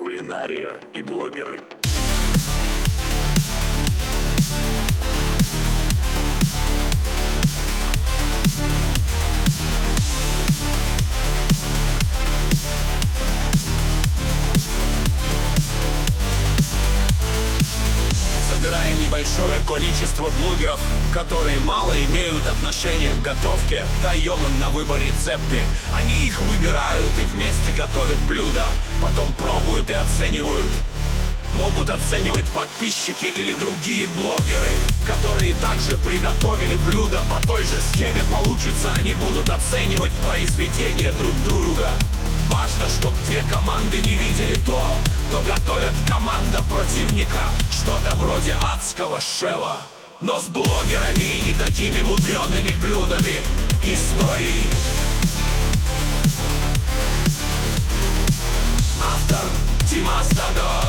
кулинария и блогеры. Собираем небольшое количество блогеров, которые мало имеют отношения к готовке. Даем им на выбор рецепты, они их выбирают и вместе готовят блюда. Потом пробуют и оценивают. Могут оценивать подписчики или другие блогеры, которые также приготовили блюда по той же схеме. Получится, они будут оценивать произведения друг друга. Важно, чтобы две команды не видели то, что готовит команда противника. Что-то вроде адского шефа, но с блогерами и не такими мудреными блюдами истории. Автор Дима Стадо.